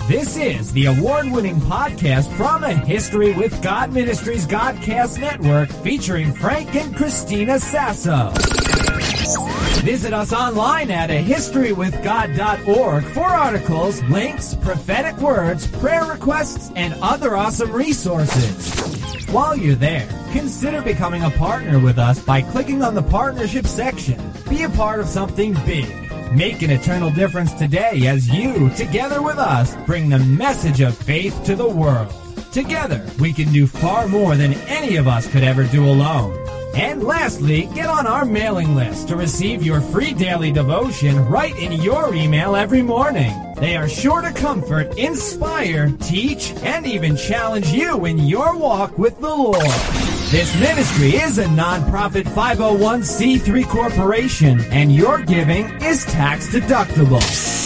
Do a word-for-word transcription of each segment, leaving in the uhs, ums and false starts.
This is the award-winning podcast from the History with God Ministries Godcast Network featuring Frank and Christina Sasso. Visit us online at a history with god dot org for articles, links, prophetic words, prayer requests, and other awesome resources. While you're there, consider becoming a partner with us by clicking on the partnership section. Be a part of something big. Make an eternal difference today as you, together with us, bring the message of faith to the world. Together, we can do far more than any of us could ever do alone. And lastly, get on our mailing list to receive your free daily devotion right in your email every morning. They are sure to comfort, inspire, teach, and even challenge you in your walk with the Lord. This ministry is a non-profit five oh one c three corporation, and your giving is tax deductible.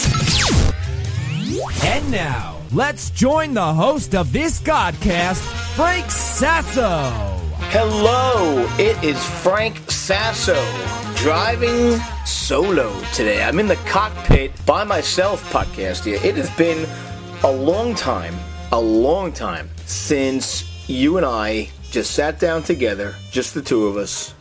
And now, let's join the host of this Godcast, Frank Sasso. Hello, it is Frank Sasso, driving solo today. I'm in the cockpit by myself, podcast here. It has been a long time, a long time since you and I just sat down together, just the two of us.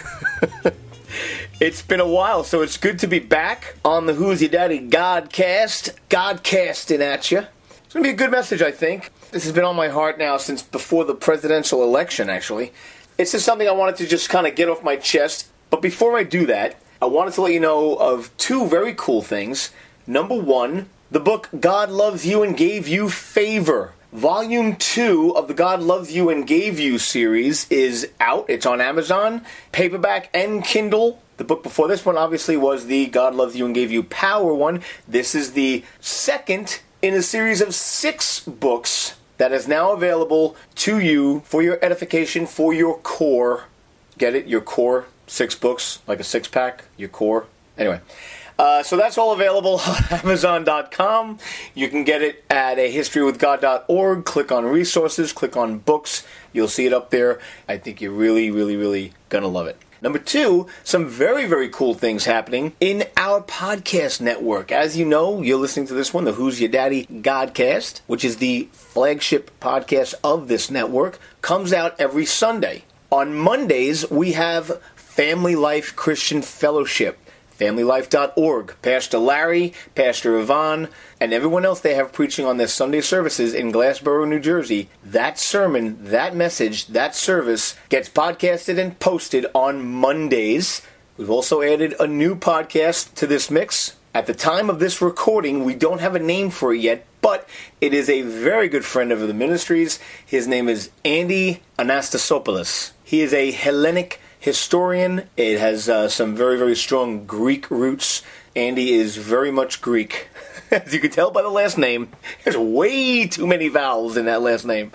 It's been a while, so it's good to be back on the Who's Your Daddy Godcast, Godcasting at you. It's going to be a good message, I think. This has been on my heart now since before the presidential election, actually. It's just something I wanted to just kind of get off my chest. But before I do that, I wanted to let you know of two very cool things. Number one, the book God Loves You and Gave You Favor. Volume two of the God Loves You and Gave You series is out. It's on Amazon, paperback and Kindle. The book before this one obviously was the God Loves You and Gave You Power one. This is the second in a series of six books that is now available to you for your edification, for your core. Get it? Your core. Six books, like a six-pack. Your core. Anyway. Uh, so that's all available on Amazon dot com. You can get it at a history with god dot org. Click on resources, click on books. You'll see it up there. I think you're really, really, really going to love it. Number two, some very, very cool things happening in our podcast network. As you know, you're listening to this one, the Who's Your Daddy Godcast, which is the flagship podcast of this network, comes out every Sunday. On Mondays, we have Family Life Christian Fellowship. family life dot org. Pastor Larry, Pastor Yvonne, and everyone else they have preaching on their Sunday services in Glassboro, New Jersey. That sermon, that message, that service gets podcasted and posted on Mondays. We've also added a new podcast to this mix. At the time of this recording, we don't have a name for it yet, but it is a very good friend of the ministries. His name is Andy Anastasopoulos. He is a Hellenic historian. It has uh, some very, very strong Greek roots. Andy is very much Greek. As you can tell by the last name, there's way too many vowels in that last name.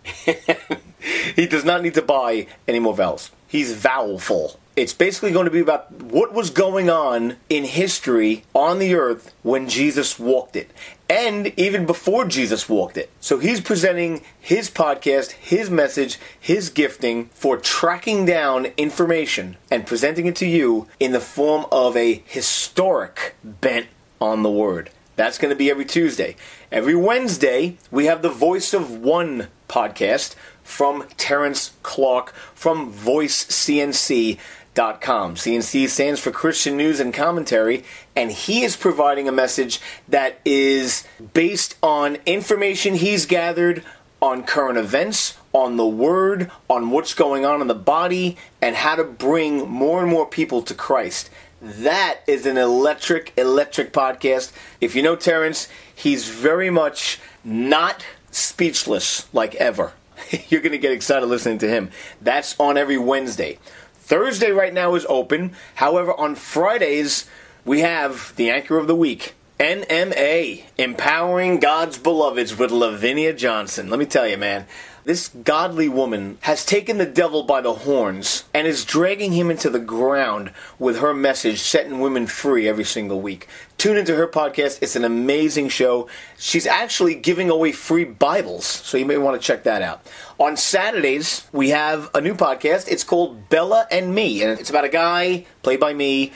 He does not need to buy any more vowels. He's vowelful. It's basically going to be about what was going on in history on the earth when Jesus walked it, and even before Jesus walked it. So he's presenting his podcast, his message, his gifting for tracking down information and presenting it to you in the form of a historic bent on the word. That's going to be every Tuesday. Every Wednesday, we have the Voice of One podcast from Terrence Clark from voice c n c dot com. C N C stands for Christian News and Commentary, and he is providing a message that is based on information he's gathered on current events, on the Word, on what's going on in the body, and how to bring more and more people to Christ. That is an electric, electric podcast. If you know Terrence, he's very much not speechless like ever. You're going to get excited listening to him. That's on every Wednesday. Thursday right now is open. However, on Fridays, we have the Anchor of the Week. N M A, Empowering God's Beloveds with Lavinia Johnson. Let me tell you, man, this godly woman has taken the devil by the horns and is dragging him into the ground with her message, setting women free every single week. Tune into her podcast. It's an amazing show. She's actually giving away free Bibles, so you may want to check that out. On Saturdays, we have a new podcast. It's called Bella and Me, and it's about a guy, played by me,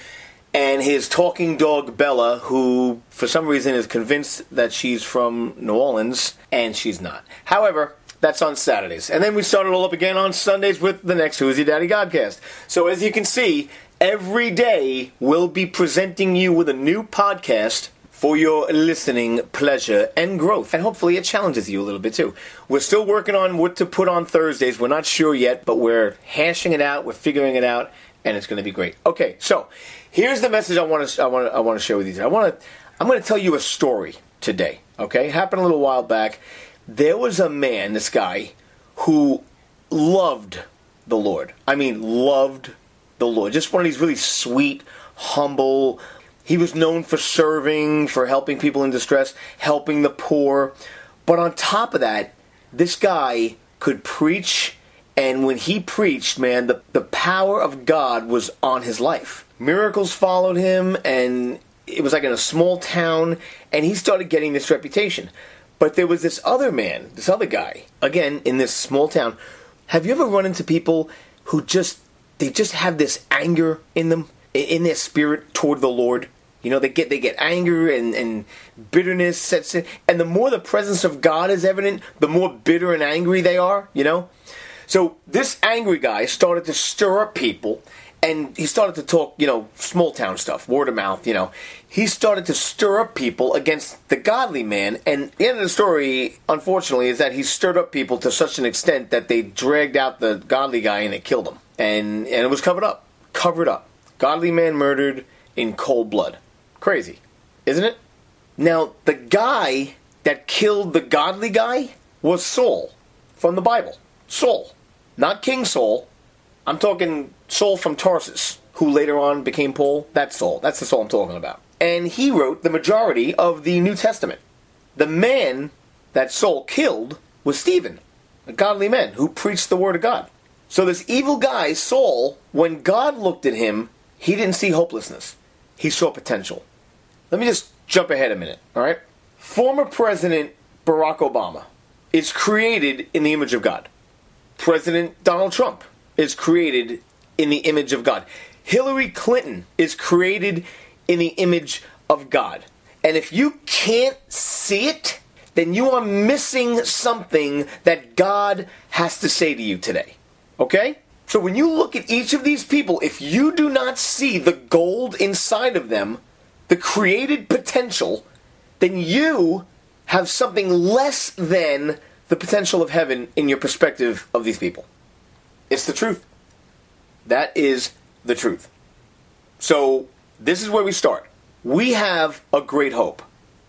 and his talking dog Bella, who for some reason is convinced that she's from New Orleans, and she's not. However, that's on Saturdays. And then we start it all up again on Sundays with the next Who's Your Daddy Godcast. So as you can see, every day we'll be presenting you with a new podcast for your listening pleasure and growth. And hopefully it challenges you a little bit too. We're still working on what to put on Thursdays. We're not sure yet, but we're hashing it out. We're figuring it out, and it's going to be great. Okay, so here's the message I want to I want to I want to share with you today. I want to I'm going to tell you a story today. Okay, it happened a little while back. There was a man, this guy, who loved the Lord. I mean, loved the Lord. Just one of these really sweet, humble. He was known for serving, for helping people in distress, helping the poor. But on top of that, this guy could preach, and when he preached, man, the, the power of God was on his life. Miracles followed him, and it was like in a small town, and he started getting this reputation. But there was this other man, this other guy, again, in this small town. Have you ever run into people who just, they just have this anger in them, in their spirit toward the Lord? You know, they get they get anger and, and bitterness sets in. And the more the presence of God is evident, the more bitter and angry they are, you know? So this angry guy started to stir up people, and he started to talk, you know, small town stuff, word of mouth, you know. He started to stir up people against the godly man, and the end of the story, unfortunately, is that he stirred up people to such an extent that they dragged out the godly guy and they killed him. And, and it was covered up. Covered up. Godly man murdered in cold blood. Crazy, isn't it? Now, the guy that killed the godly guy was Saul from the Bible. Saul. Not King Saul. I'm talking Saul from Tarsus, who later on became Paul. That's Saul. That's the Saul I'm talking about. And he wrote the majority of the New Testament. The man that Saul killed was Stephen, a godly man who preached the word of God. So this evil guy, Saul, when God looked at him, he didn't see hopelessness. He saw potential. Let me just jump ahead a minute, all right? Former President Barack Obama is created in the image of God. President Donald Trump is created in the image of God. Hillary Clinton is created in the image of God. And if you can't see it, then you are missing something that God has to say to you today. Okay? So when you look at each of these people, if you do not see the gold inside of them, the created potential, then you have something less than the potential of heaven in your perspective of these people. It's the truth. That is the truth. So this is where we start. We have a great hope.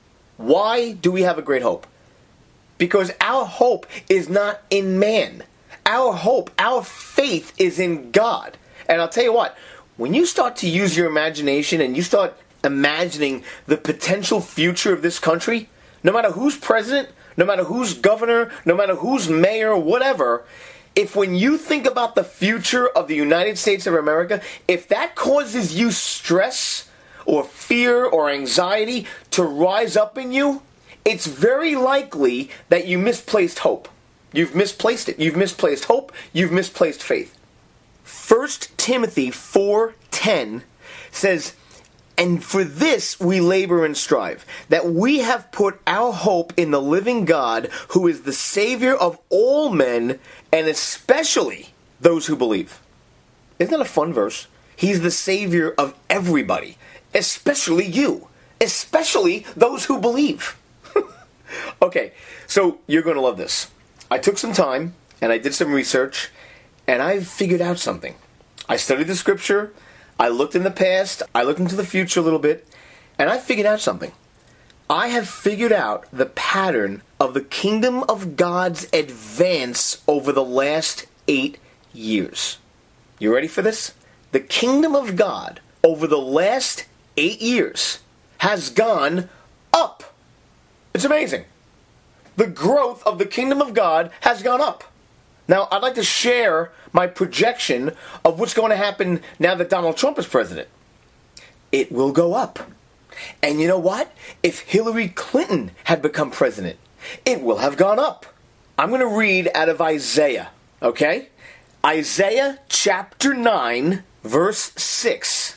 Why do we have a great hope? Because our hope is not in man. Our hope, our faith is in God. And I'll tell you what, when you start to use your imagination and you start imagining the potential future of this country, no matter who's president, no matter who's governor, no matter who's mayor, whatever, if when you think about the future of the United States of America, if that causes you stress or fear or anxiety to rise up in you, it's very likely that you misplaced hope. You've misplaced it. You've misplaced hope. You've misplaced faith. First Timothy four ten says, "And for this we labor and strive, that we have put our hope in the living God, who is the Savior of all men, and especially those who believe." Isn't that a fun verse? He's the Savior of everybody, especially you, especially those who believe. Okay, so you're going to love this. I took some time, and I did some research, and I figured out something. I studied the scripture, I looked in the past, I looked into the future a little bit, and I figured out something. I have figured out the pattern of the kingdom of God's advance over the last eight years. You ready for this? The kingdom of God over the last eight years has gone up. It's amazing. The growth of the kingdom of God has gone up. Now, I'd like to share my projection of what's going to happen now that Donald Trump is president. It will go up. And you know what? If Hillary Clinton had become president, it will have gone up. I'm going to read out of Isaiah, okay? Isaiah chapter nine, verse six. For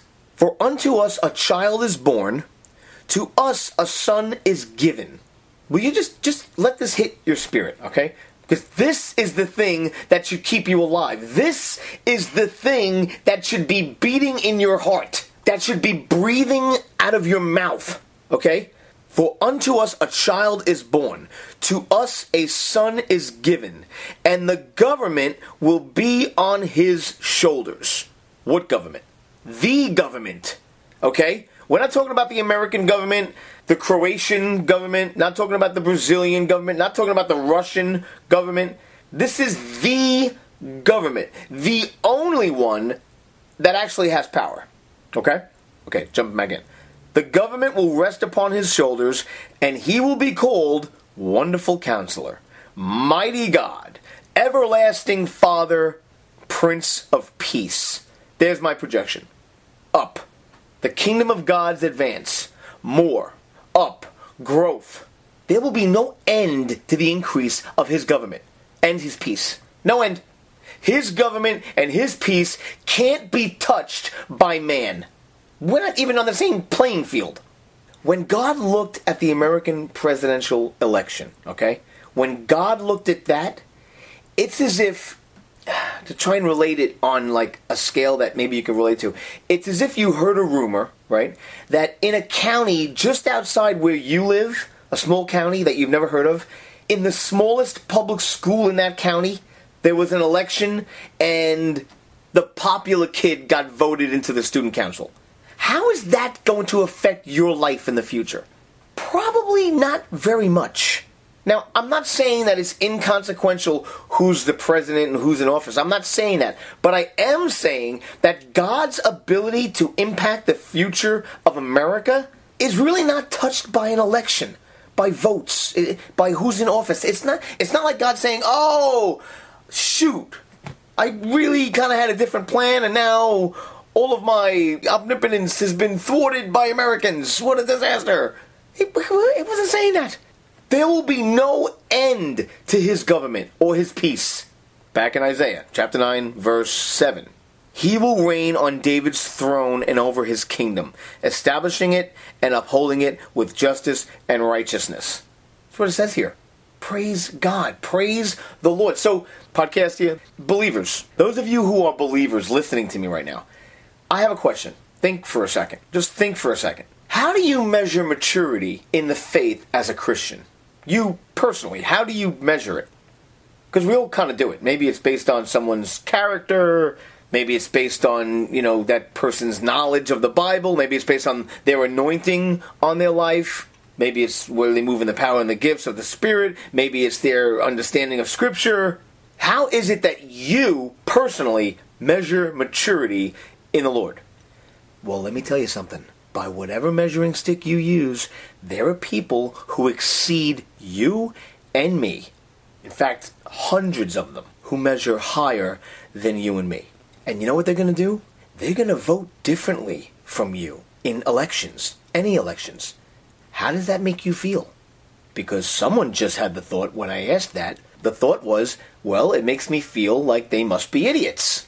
For unto us a child is born, to us a son is given. Will you just, just let this hit your spirit, okay? Because this is the thing that should keep you alive. This is the thing that should be beating in your heart. That should be breathing out of your mouth, okay? For unto us a child is born, to us a son is given, and the government will be on his shoulders. What government? The government, okay? We're not talking about the American government, the Croatian government, not talking about the Brazilian government, not talking about the Russian government. This is the government, the only one that actually has power, okay? Okay, jumping back in. The government will rest upon his shoulders, and he will be called Wonderful Counselor, Mighty God, Everlasting Father, Prince of Peace. There's my projection. Up. The kingdom of God's advance. More. Up. Growth. There will be no end to the increase of his government and his peace. No end. His government and his peace can't be touched by man. We're not even on the same playing field. When God looked at the American presidential election, okay? When God looked at that, it's as if, to try and relate it on like a scale that maybe you can relate to, it's as if you heard a rumor, right? That in a county just outside where you live, a small county that you've never heard of, in the smallest public school in that county, there was an election and the popular kid got voted into the student council. How is that going to affect your life in the future? Probably not very much. Now, I'm not saying that it's inconsequential who's the president and who's in office. I'm not saying that. But I am saying that God's ability to impact the future of America is really not touched by an election, by votes, by who's in office. It's not, it's not like God saying, oh, shoot, I really kind of had a different plan and now all of my omnipotence has been thwarted by Americans. What a disaster. It, it wasn't saying that. There will be no end to his government or his peace. Back in Isaiah, chapter nine, verse seven. He will reign on David's throne and over his kingdom, establishing it and upholding it with justice and righteousness. That's what it says here. Praise God. Praise the Lord. So, podcast here, believers, those of you who are believers listening to me right now, I have a question. Think for a second. Just think for a second. How do you measure maturity in the faith as a Christian? You personally, how do you measure it? Because we all kind of do it. Maybe it's based on someone's character. Maybe it's based on, you know, that person's knowledge of the Bible. Maybe it's based on their anointing on their life. Maybe it's where they move in the power and the gifts of the Spirit. Maybe it's their understanding of Scripture. How is it that you personally measure maturity in the Lord? Well, let me tell you something. By whatever measuring stick you use, there are people who exceed you and me. In fact, hundreds of them who measure higher than you and me. And you know what they're going to do? They're going to vote differently from you in elections, any elections. How does that make you feel? Because someone just had the thought when I asked that. The thought was, well, it makes me feel like they must be idiots.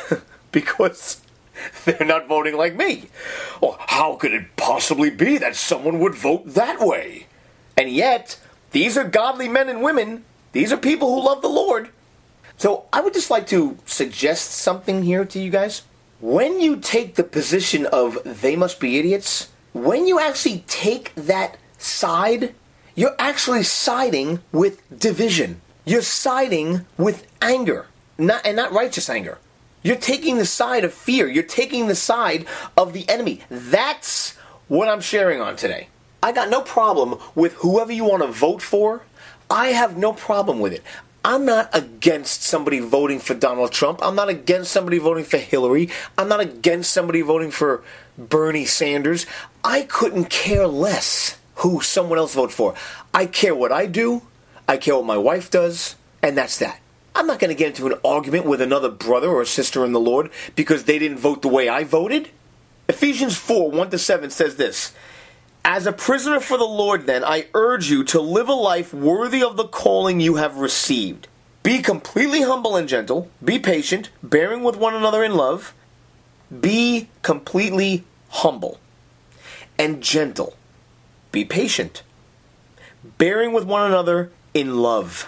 Because they're not voting like me. Or how could it possibly be that someone would vote that way? And yet, these are godly men and women. These are people who love the Lord. So I would just like to suggest something here to you guys. When you take the position of they must be idiots, when you actually take that side, you're actually siding with division. You're siding with anger, not and not righteous anger. You're taking the side of fear. You're taking the side of the enemy. That's what I'm sharing on today. I got no problem with whoever you want to vote for. I have no problem with it. I'm not against somebody voting for Donald Trump. I'm not against somebody voting for Hillary. I'm not against somebody voting for Bernie Sanders. I couldn't care less who someone else votes for. I care what I do. I care what my wife does. And that's that. I'm not going to get into an argument with another brother or sister in the Lord because they didn't vote the way I voted. Ephesians four, one to seven says this. As a prisoner for the Lord, then, I urge you to live a life worthy of the calling you have received. Be completely humble and gentle. Be patient, bearing with one another in love. Be completely humble, and gentle. Be patient, bearing with one another in love.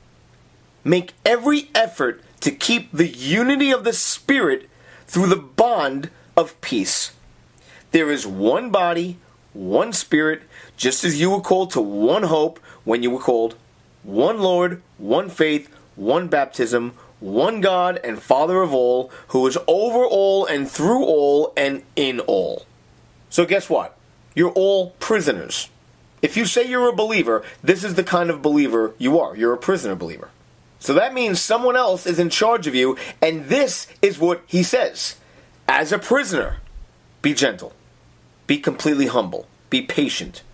Make every effort to keep the unity of the Spirit through the bond of peace. There is one body, one Spirit, just as you were called to one hope when you were called, one Lord, one faith, one baptism, one God and Father of all, who is over all and through all and in all. So guess what? You're all prisoners. If you say you're a believer, this is the kind of believer you are. You're a prisoner believer. So that means someone else is in charge of you, and this is what he says. As a prisoner, be gentle. Be completely humble. Be patient.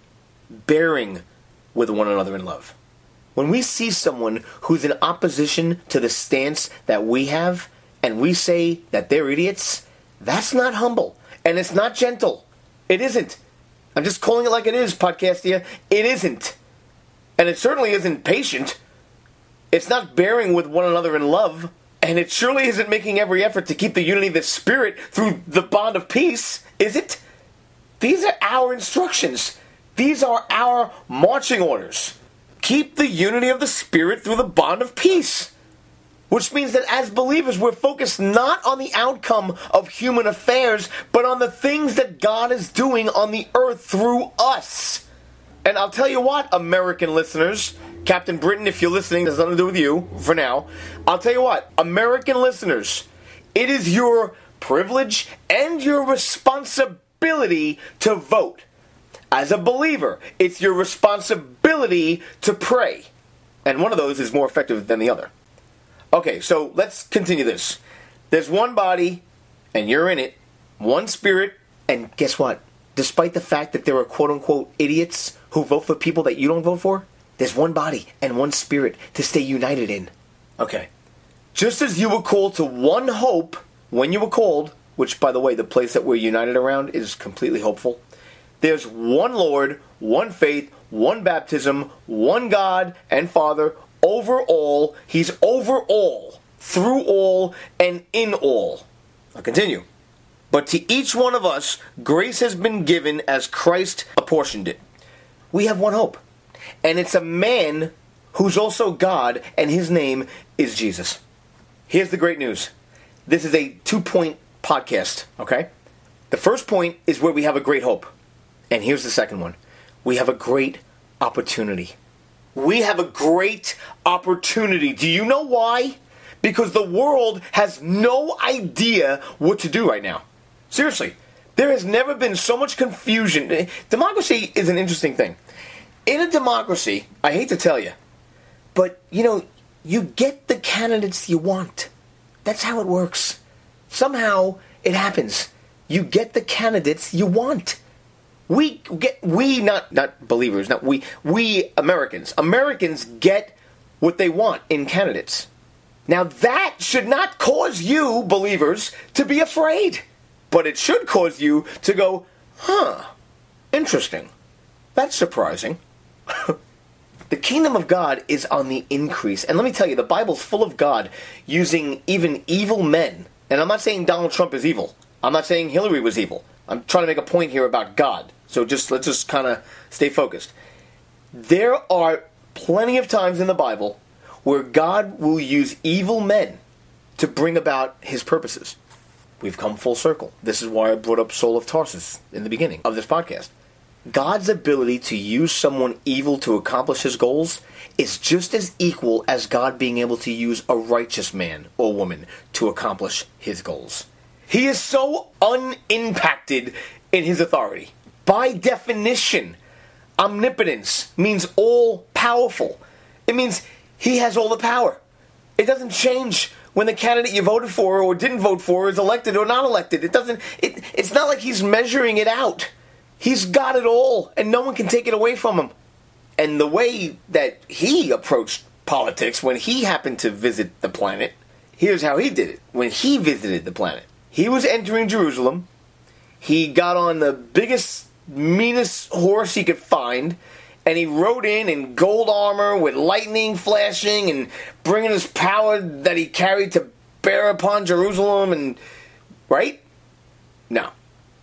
Bearing with one another in love. When we see someone who's in opposition to the stance that we have, and we say that they're idiots, that's not humble. And it's not gentle. It isn't. I'm just calling it like it is, Podcastia. It isn't. And it certainly isn't patient. It's not bearing with one another in love. And it surely isn't making every effort to keep the unity of the Spirit through the bond of peace, is it? These are our instructions. These are our marching orders. Keep the unity of the Spirit through the bond of peace. Which means that as believers, we're focused not on the outcome of human affairs, but on the things that God is doing on the earth through us. And I'll tell you what, American listeners, Captain Britain, if you're listening, there's nothing to do with you for now. I'll tell you what, American listeners, it is your privilege and your responsibility to vote. As a believer, it's your responsibility to pray. And one of those is more effective than the other. Okay, so let's continue this. There's one body, and you're in it, one Spirit, and guess what? Despite the fact that there are quote-unquote idiots who vote for people that you don't vote for, there's one body and one Spirit to stay united in. Okay. Just as you were called to one hope when you were called, which, by the way, the place that we're united around is completely hopeful, there's one Lord, one faith, one baptism, one God and Father, over all. He's over all, through all, and in all. I'll continue. But to each one of us, grace has been given as Christ apportioned it. We have one hope. And it's a man who's also God, and his name is Jesus. Here's the great news. This is a two-point podcast, okay? The first point is where we have a great hope. And here's the second one. We have a great opportunity. We have a great opportunity. Do you know why? Because the world has no idea what to do right now. Seriously. There has never been so much confusion. Democracy is an interesting thing. In a democracy, I hate to tell you, but, you know, you get the candidates you want. That's how it works. Somehow, it happens. You get the candidates you want. We get, we, not, not believers, not we, we Americans. Americans get what they want in candidates. Now that should not cause you, believers, to be afraid. But it should cause you to go, huh, interesting. That's surprising. The kingdom of God is on the increase. And let me tell you, the Bible's full of God using even evil men. And I'm not saying Donald Trump is evil. I'm not saying Hillary was evil. I'm trying to make a point here about God. So just let's just kind of stay focused. There are plenty of times in the Bible where God will use evil men to bring about his purposes. We've come full circle. This is why I brought up Saul of Tarsus in the beginning of this podcast. God's ability to use someone evil to accomplish his goals is just as equal as God being able to use a righteous man or woman to accomplish his goals. He is so unimpacted in his authority. By definition, omnipotence means all-powerful. It means he has all the power. It doesn't change when the candidate you voted for or didn't vote for is elected or not elected. It doesn't. It, it's not like he's measuring it out. He's got it all, and no one can take it away from him. And the way that he approached politics when he happened to visit the planet, here's how he did it. When he visited the planet, he was entering Jerusalem. He got on the biggest, meanest horse he could find, and he rode in in gold armor with lightning flashing and bringing his power that he carried to bear upon Jerusalem. And right? No.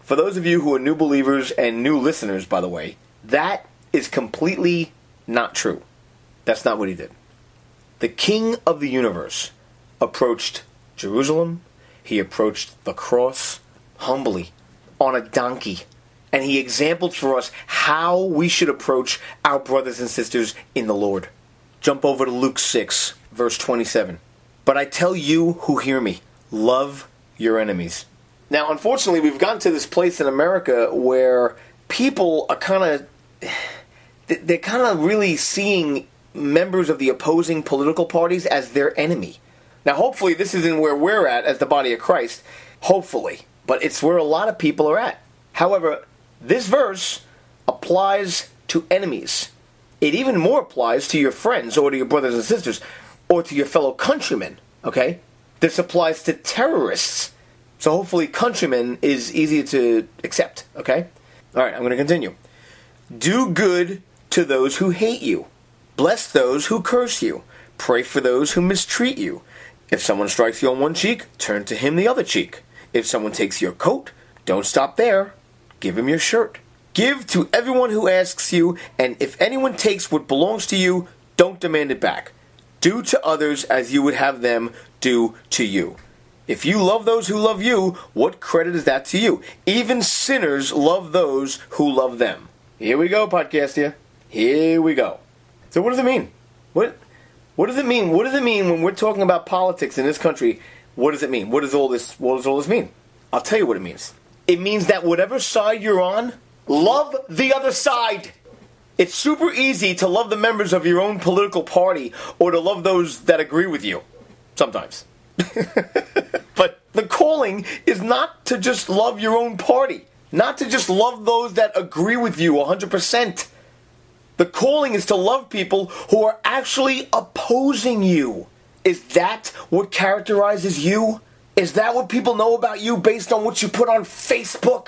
For those of you who are new believers and new listeners, by the way, that is completely not true. That's not what he did. The King of the universe approached Jerusalem. He approached the cross humbly on a donkey. And he exampled for us how we should approach our brothers and sisters in the Lord. Jump over to Luke six, verse twenty-seven. But I tell you who hear me, love your enemies. Now, unfortunately, we've gotten to this place in America where people are kind of, they're kind of really seeing members of the opposing political parties as their enemy. Now, hopefully, this isn't where we're at as the body of Christ. Hopefully. But it's where a lot of people are at. However, this verse applies to enemies. It even more applies to your friends or to your brothers and sisters or to your fellow countrymen, okay? This applies to terrorists. So hopefully countrymen is easier to accept, okay? All right, I'm going to continue. Do good to those who hate you. Bless those who curse you. Pray for those who mistreat you. If someone strikes you on one cheek, turn to him the other cheek. If someone takes your coat, don't stop there. Give him your shirt. Give to everyone who asks you, and if anyone takes what belongs to you, don't demand it back. Do to others as you would have them do to you. If you love those who love you, what credit is that to you? Even sinners love those who love them. Here we go, podcast here. Here we go. So what does it mean? What what does it mean? What does it mean when we're talking about politics in this country? What does it mean? What does all this what does all this mean? I'll tell you what it means. It means that whatever side you're on, love the other side. It's super easy to love the members of your own political party or to love those that agree with you. Sometimes. But the calling is not to just love your own party. Not to just love those that agree with you one hundred percent. The calling is to love people who are actually opposing you. Is that what characterizes you? Is that what people know about you based on what you put on Facebook?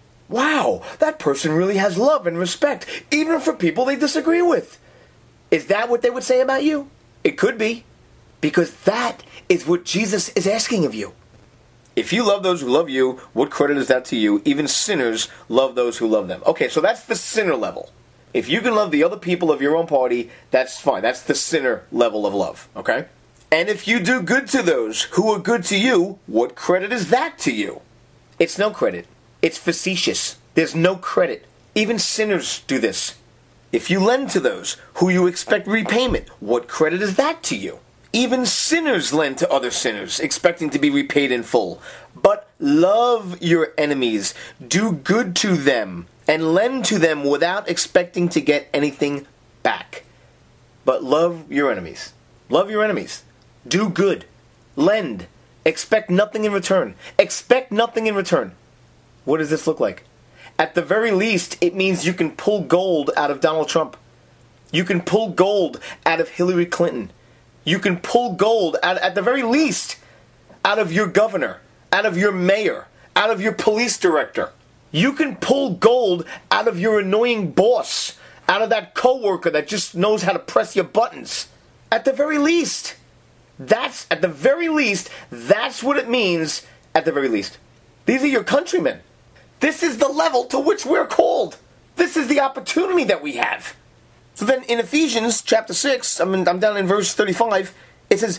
Wow, that person really has love and respect, even for people they disagree with. Is that what they would say about you? It could be, because that is what Jesus is asking of you. If you love those who love you, what credit is that to you? Even sinners love those who love them. Okay, so that's the sinner level. If you can love the other people of your own party, that's fine. That's the sinner level of love, okay? And if you do good to those who are good to you, what credit is that to you? It's no credit. It's facetious. There's no credit. Even sinners do this. If you lend to those who you expect repayment, what credit is that to you? Even sinners lend to other sinners, expecting to be repaid in full. But love your enemies, do good to them, and lend to them without expecting to get anything back. But love your enemies. Love your enemies. Do good. Lend. Expect nothing in return. Expect nothing in return. What does this look like? At the very least, it means you can pull gold out of Donald Trump. You can pull gold out of Hillary Clinton. You can pull gold, out, at the very least, out of your governor, out of your mayor, out of your police director. You can pull gold out of your annoying boss, out of that coworker that just knows how to press your buttons. At the very least. That's, at the very least, that's what it means, at the very least. These are your countrymen. This is the level to which we're called. This is the opportunity that we have. So then in Ephesians chapter six, I mean, I'm down in verse thirty-five, it says,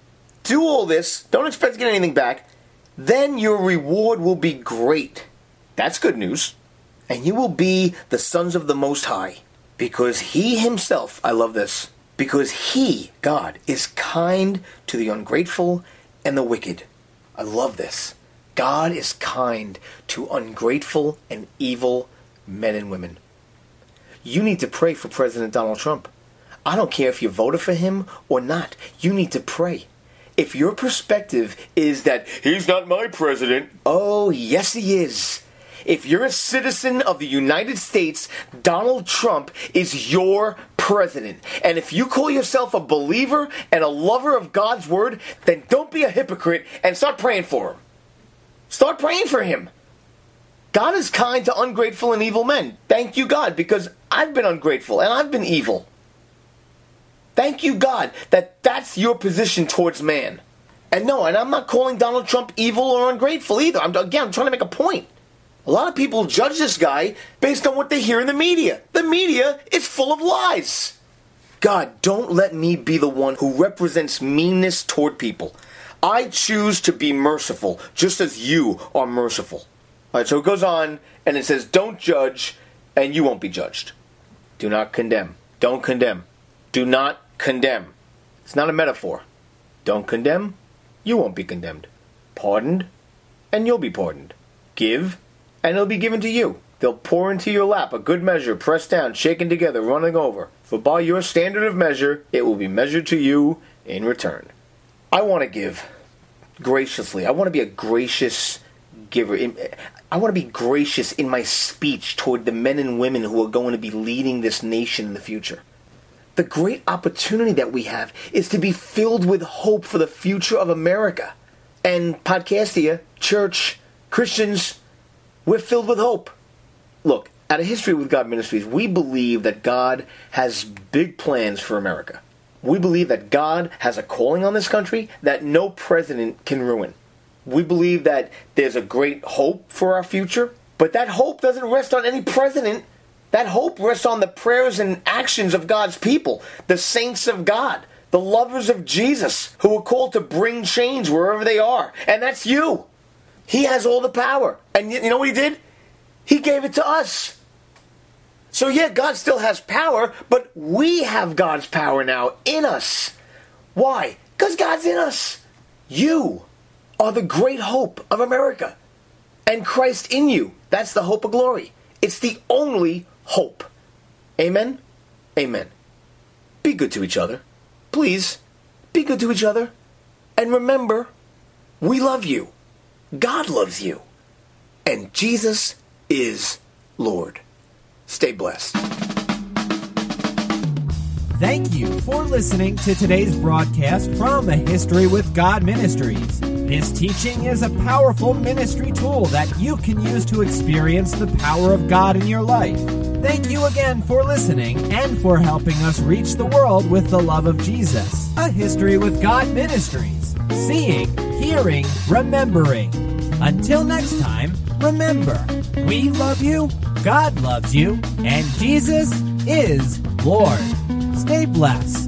do all this, don't expect to get anything back, then your reward will be great. That's good news. And you will be the sons of the Most High. Because He Himself, I love this, because He, God, is kind to the ungrateful and the wicked. I love this. God is kind to ungrateful and evil men and women. You need to pray for President Donald Trump. I don't care if you voted for him or not. You need to pray. If your perspective is that he's not my president, oh, yes he is. If you're a citizen of the United States, Donald Trump is your president. And if you call yourself a believer and a lover of God's word, then don't be a hypocrite and start praying for him. Start praying for him. God is kind to ungrateful and evil men. Thank you, God, because I've been ungrateful and I've been evil. Thank you, God, that that's your position towards man. And no, and I'm not calling Donald Trump evil or ungrateful either. I'm, again, I'm trying to make a point. A lot of people judge this guy based on what they hear in the media. The media is full of lies. God, don't let me be the one who represents meanness toward people. I choose to be merciful, just as you are merciful. All right, so it goes on, and it says, don't judge, and you won't be judged. Do not condemn. Don't condemn. Do not condemn. It's not a metaphor. Don't condemn, you won't be condemned. Pardoned, and you'll be pardoned. Give, and it'll be given to you. They'll pour into your lap a good measure, pressed down, shaken together, running over. For by your standard of measure, it will be measured to you in return. I want to give graciously. I want to be a gracious giver. I want to be gracious in my speech toward the men and women who are going to be leading this nation in the future. The great opportunity that we have is to be filled with hope for the future of America. And Podcastia, church, Christians, we're filled with hope. Look, at A History with God Ministries, we believe that God has big plans for America. We believe that God has a calling on this country that no president can ruin. We believe that there's a great hope for our future, but that hope doesn't rest on any president. That hope rests on the prayers and actions of God's people, the saints of God, the lovers of Jesus, who are called to bring change wherever they are. And that's you. He has all the power. And you know what he did? He gave it to us. So yeah, God still has power, but we have God's power now in us. Why? Because God's in us. You are the great hope of America. And Christ in you. That's the hope of glory. It's the only hope. Amen? Amen. Be good to each other. Please, be good to each other. And remember, we love you. God loves you. And Jesus is Lord. Stay blessed. Thank you for listening to today's broadcast from A History with God Ministries. This teaching is a powerful ministry tool that you can use to experience the power of God in your life. Thank you again for listening and for helping us reach the world with the love of Jesus. A History with God Ministries. Seeing, hearing, remembering. Until next time, remember, we love you, God loves you, and Jesus is Lord. Stay blessed.